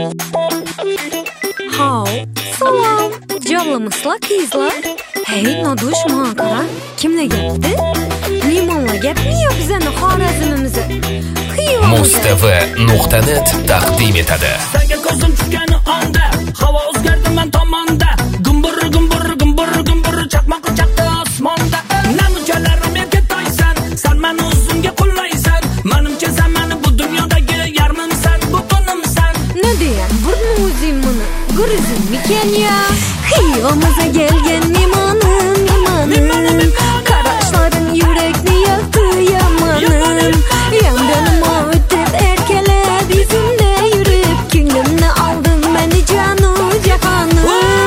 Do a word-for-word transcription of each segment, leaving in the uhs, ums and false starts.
Hao, salom. Javlamıslar kızlar. Hey, noduş muhakara. Kimle gapti? Limonla gapmi yok bizani Xorazmimizni. Mustafa nuqta net taqdim etadi. Senga ko'zim tushgani onda, havo o'zgardi men tomonda. Gumbur gumbur gumbur gumbur chaqmoq chaqdi osmonda. Namuchalarim menga toysan, sen meni o'zingga qo'llaysan. Menimcha sen meni bu dunyodagi yarmimsan, butunimsan. Ne deyan, burni o'zing buni gurizim mikan ya. Xiyomizga kelgan mimonim, mimonim. Qarashlaring yurakni yoqdi yomonim. Yandanim o'tib erkalab izimda yurib, ko'nglimni alding meni janu jahonim.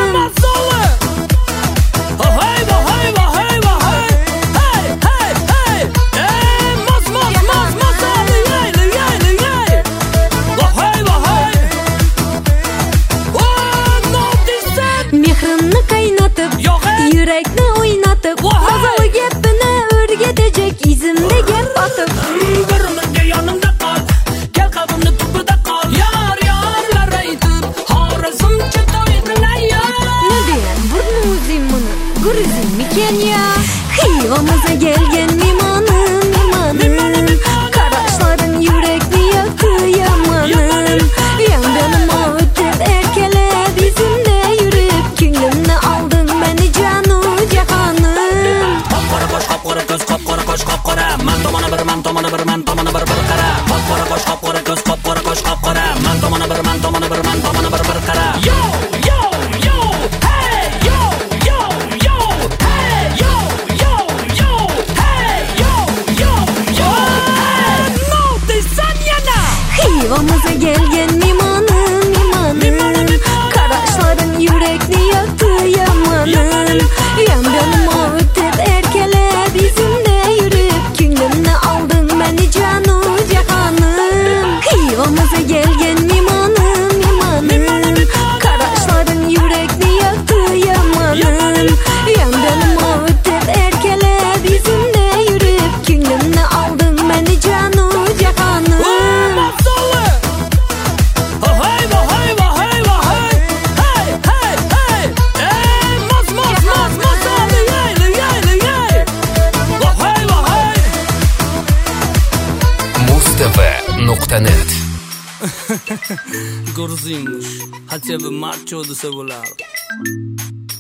Mehrimni qaynatib, yurakni o'ynatib, mazali gapini o'rgatajak izimda gap otib. Birmizga yonimda qol, kel qalbimni tubida qol. Yar yorlar aytib, Xorazmcha to'ydilar ya. Ne deyan, burni o'zing buni gurizim mikan ya. Xiyomizga kelgan mimonim, mimonim. Qarashlaring yurakni yoqdi yomonim. Yandanim o'tib erkalab izimda yurib, ko'nglimni alding meni janu jahonim. Qop-qora qosh, qop-qora ko'z, qop-qora qosh, qop-qora. Men tomona bir, men tomona bir, men tomona bir bir qara. Qop-qora qosh, qop-qora ko'z, qop-qora qosh, qop-qora. Men tomona bir, men tomona bir, men tomona bir bir qara. Yo, yo, yo, hey, yo, yo, yo, hey, yo, yo, yo, hey, yo, yo, yo, hey. No desan yana. Xiyomizga kelgan mimonim, mimonim. Qarashlaring yurakni yoqdi yomonim. Yandanim o'tib erkalab izimda yurib, ko'nglimni alding meni janu jahonim. Xiyomizga kelgan mimonim, mimonim. Qarashlaring yurakni yoqdi yomonim. Yandanim o'tib erkalab izimda yurib, ko'nglimni alding meni janu jahonim. Mustafa nuqta net. Gurzingmush, хотя бы macho desa bo'lar.